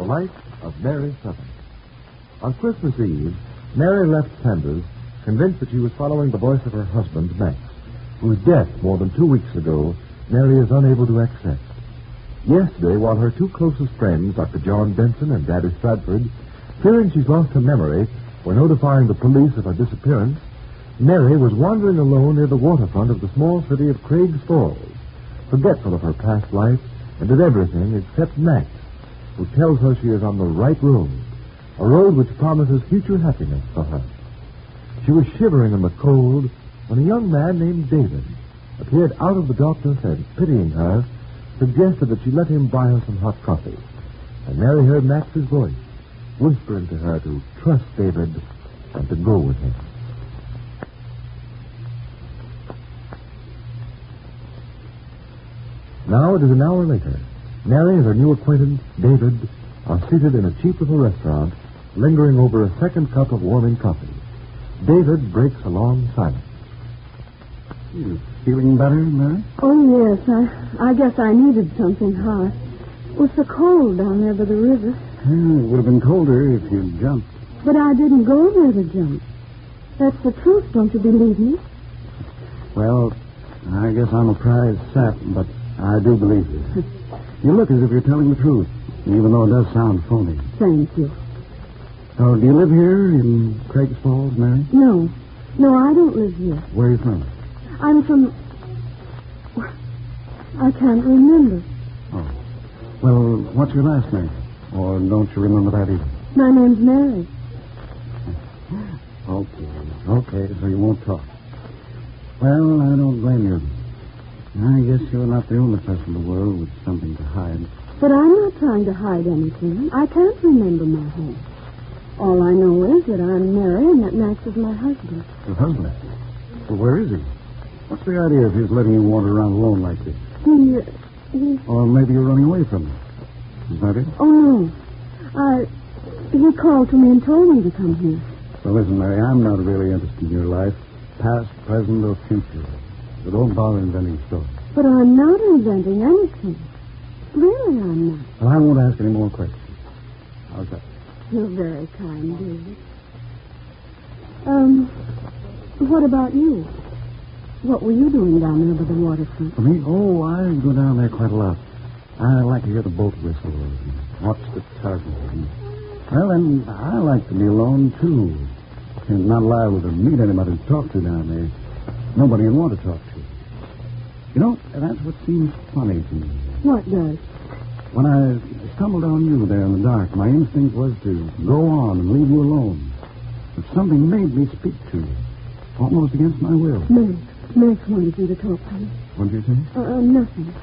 The Life of Mary Sutton. On Christmas Eve, Mary left Sanders, convinced that she was following the voice of her husband, Max, whose death more than 2 weeks ago Mary is unable to accept. Yesterday, while her two closest friends, Dr. John Benson and Daddy Stratford, fearing she's lost her memory, were notifying the police of her disappearance, Mary was wandering alone near the waterfront of the small city of Craig's Falls, forgetful of her past life and of everything except Max, who tells her she is on the right road, a road which promises future happiness for her. She was shivering in the cold when a young man named David appeared out of the darkness and, pitying her, suggested that she let him buy her some hot coffee. And Mary heard Max's voice, whispering to her to trust David and to go with him. Now it is an hour later. Mary and her new acquaintance, David, are seated in a cheap little restaurant, lingering over a second cup of warming coffee. David breaks a long silence. You feeling better, Mary? Oh, yes. I guess I needed something hot. It was so cold down there by the river. It would have been colder if you'd jumped. But I didn't go there to jump. That's the truth, don't you believe me? Well, I guess I'm a prize sap, but I do believe you. You look as if you're telling the truth, even though it does sound phony. Thank you. So, do you live here in Craig's Falls, Mary? No, I don't live here. Where are you from? I'm from... I can't remember. Oh. Well, what's your last name? Or don't you remember that either? My name's Mary. Okay, so you won't talk. Well, I don't blame you. I guess you're not the only person in the world with something to hide. But I'm not trying to hide anything. I can't remember my home. All I know is that I'm Mary and that Max is my husband. Your husband? Well, where is he? What's the idea of his letting you wander around alone like this? He... Or maybe you're running away from him. Is that it? Oh, no. He called to me and told me to come here. Well, listen, Mary, I'm not really interested in your life, past, present, or future. So don't bother inventing stories. But I'm not inventing anything. Really, I'm not. Well, I won't ask any more questions. How's that? You're very kind, David. What about you? What were you doing down there by the waterfront? For me? Oh, I go down there quite a lot. I like to hear the boat whistle and watch the tug. Well, and I like to be alone, too. And not liable to meet anybody to talk to down there. Nobody you'd want to talk to. You know, that's what seems funny to me. What does? When I stumbled on you there in the dark, my instinct was to go on and leave you alone. But something made me speak to you, almost against my will. Max wanted you to talk to me. What did you say? Nothing.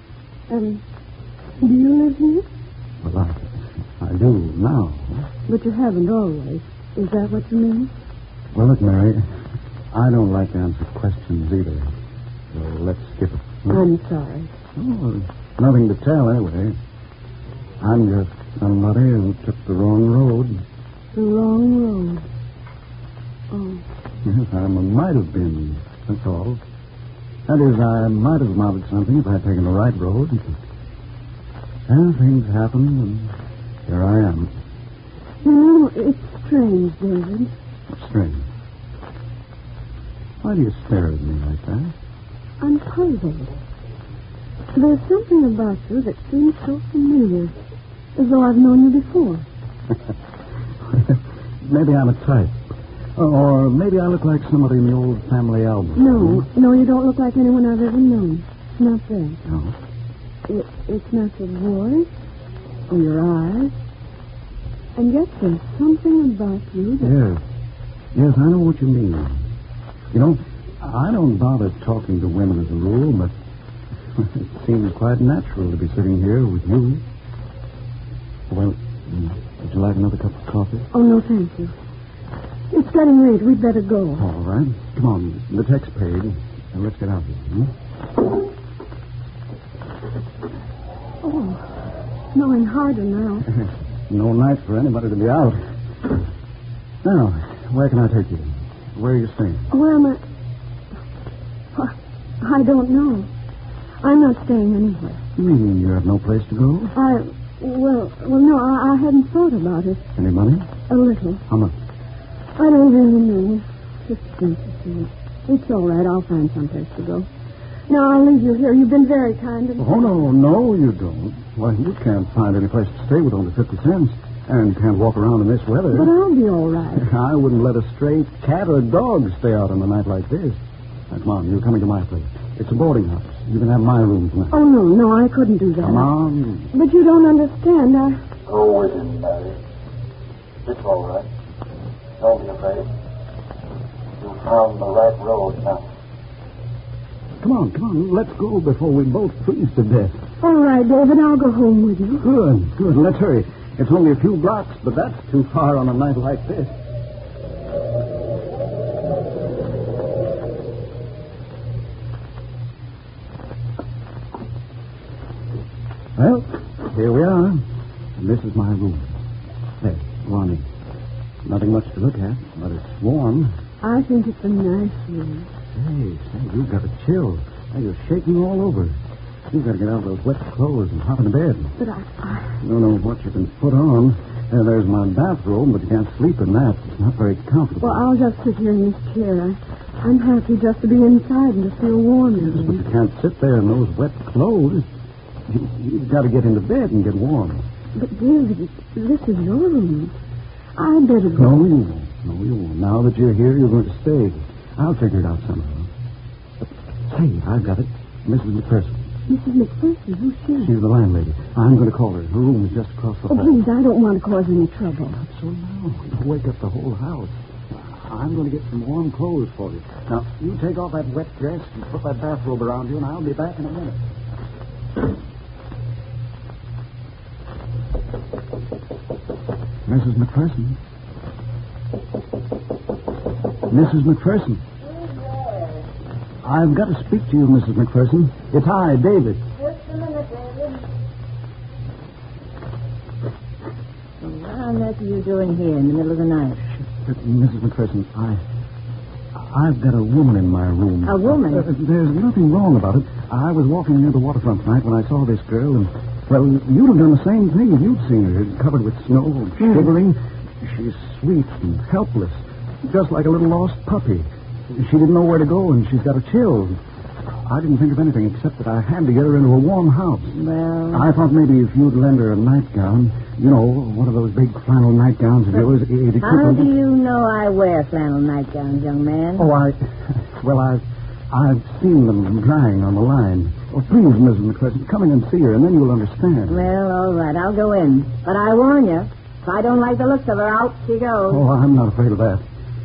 Do you live here? Well, I do now. But you haven't always. Is that what you mean? Well, look, Mary, I don't like to answer questions either. So let's skip it. I'm sorry. Oh, nothing to tell, anyway. I'm just somebody who took the wrong road. The wrong road. Oh. Yes, I might have been, that's all. That is, I might have amounted to something if I'd taken the right road. And things happened, and here I am. You know, it's strange, David. What's strange? Why do you stare at me like that? I'm puzzled. There's something about you that seems so familiar, as though I've known you before. Maybe I'm a type. Or maybe I look like somebody in the old family album. No, you don't look like anyone I've ever known. It's not that. No? It's not your voice or your eyes. And yet there's something about you that... Yes, I know what you mean. You know, I don't bother talking to women as a rule, but it seems quite natural to be sitting here with you. Well, would you like another cup of coffee? Oh, no, thank you. It's getting late. We'd better go. All right. Come on. The tech's paid. Now, let's get out of here. Oh, snowing harder now. No night for anybody to be out. Now, where can I take you? Where are you staying? Where am I? I don't know. I'm not staying anywhere. You mean you have no place to go? Well, no, I hadn't thought about it. Any money? A little. How much? I don't really know. Just think of it. It's all right. I'll find someplace to go. Now, I'll leave you here. You've been very kind to me. Oh, no, you don't. Why, you can't find any place to stay with only 50 cents. And can't walk around in this weather. But I'll be all right. I wouldn't let a stray cat or dog stay out on a night like this. Now, come on, you're coming to my place. It's a boarding house. You can have my room tonight. Oh, no, I couldn't do that. Come on. But you don't understand. Go with him, Mary. It's all right. Don't be afraid. You found the right road now. Come on. Let's go before we both freeze to death. All right, David, I'll go home with you. Good. Let's hurry. It's only a few blocks, but that's too far on a night like this. Well, here we are. And this is my room. There, go on in. Nothing much to look at, but it's warm. I think it's a nice room. Say, you've got a chill. Now, you're shaking all over. You've got to get out of those wet clothes and hop into bed. But I don't know what you can put on. There's my bathrobe, but you can't sleep in that. It's not very comfortable. Well, I'll just sit here in this chair. I'm happy just to be inside and to feel warm Yes, but again. you can't sit there in those wet clothes. You've got to get into bed and get warm. But, David, this is your room. I'd better go. No, you won't. No, you won't. Now that you're here, you're going to stay. I'll figure it out somehow. But, say, I've got it. Mrs. McPherson. Mrs. McPherson, who's she? She's the landlady. I'm going to call her. Her room is just across the hall. Please, I don't want to cause any trouble. Not so loud. You'll wake up the whole house. I'm going to get some warm clothes for you. Now, you take off that wet dress and put that bathrobe around you, and I'll be back in a minute. Mrs. McPherson. Mrs. McPherson. I've got to speak to you, Mrs. McPherson. It's I, David. Just a minute, David. What on earth are you doing here in the middle of the night? Mrs. McPherson, I've got a woman in my room. A woman? There's nothing wrong about it. I was walking near the waterfront tonight when I saw this girl, and, well, you'd have done the same thing if you'd seen her, covered with snow, shivering. She's sweet and helpless, just like a little lost puppy. She didn't know where to go, and she's got a chill. I didn't think of anything except that I had to get her into a warm house. Well, I thought maybe if you'd lend her a nightgown, you know, one of those big flannel nightgowns of yours, it'd how do you know I wear flannel nightgowns, young man? Oh, I've seen them drying on the line. Oh, please, Mrs. McPherson, come in and see her, and then you'll understand. Well, all right, I'll go in. But I warn you, if I don't like the looks of her, out she goes. Oh, I'm not afraid of that.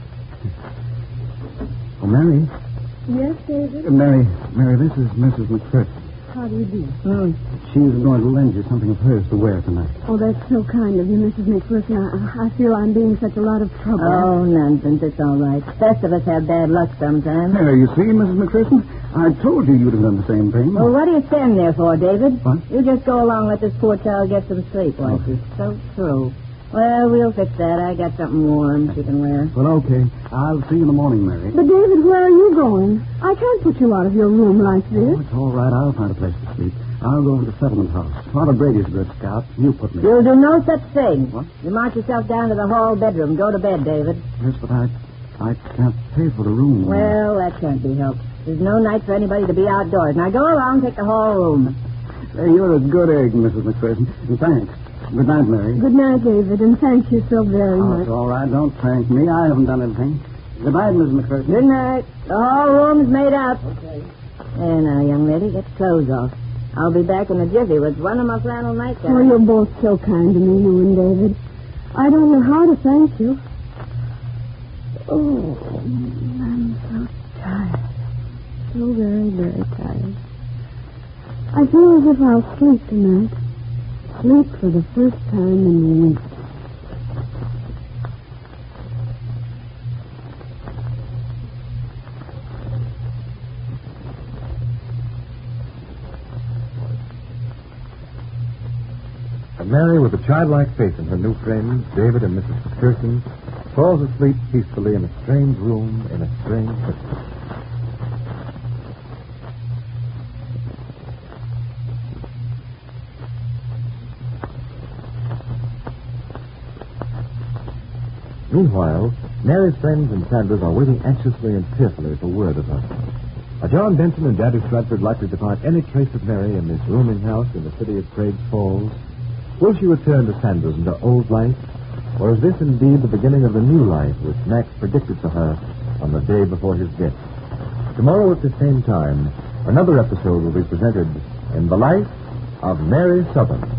Oh, Mary. Yes, David? Mary, this is Mrs. McPherson. How do you do? She's going to lend you something of hers to wear tonight. Oh, that's so kind of you, Mrs. McPherson. I feel I'm being such a lot of trouble. Oh, nonsense. It's all right. Best of us have bad luck sometimes. There, you see, Mrs. McPherson? I told you you'd have done the same thing. Well, what do you stand there for, David? What? You just go along and let this poor child get some sleep, won't you? So true. Well, we'll fix that. I got something warm she can wear. Well, okay. I'll see you in the morning, Mary. But, David, where are you going? I can't put you out of your room like this. Oh, it's all right. I'll find a place to sleep. I'll go over to the settlement house. Father Brady's a good scout. You put me. You'll do no such thing. What? You march yourself down to the hall bedroom. Go to bed, David. Yes, but I can't pay for the room. Well, that can't be helped. There's no night for anybody to be outdoors. Now go along, take the hall room. Hey, you're a good egg, Mrs. McPherson. And thanks. Good night, Mary. Good night, David, and thank you so very Oh, much. it's all right. Don't thank me. I haven't done anything. Good night, Mrs. McPherson. Good night. The hall room's made up. Okay. There now, young lady, get your clothes off. I'll be back in a jiffy with one of my flannel nightgowns. Oh, you're both so kind to me, you and David. I don't know how to thank you. Oh, I'm so tired. So very, very tired. I feel as if I'll sleep tonight. Sleep for the first time in weeks. And Mary, with a childlike faith in her new friends, David and Mrs. McPherson, falls asleep peacefully in a strange room in a strange city. Meanwhile, Mary's friends and Sanders are waiting anxiously and tearfully for word of her. Are John Benson and Daddy Stratford likely to find any trace of Mary in this rooming house in the city of Craig's Falls? Will she return to Sanders and her old life? Or is this indeed the beginning of the new life which Max predicted for her on the day before his death? Tomorrow at the same time, another episode will be presented in The Life of Mary Southern.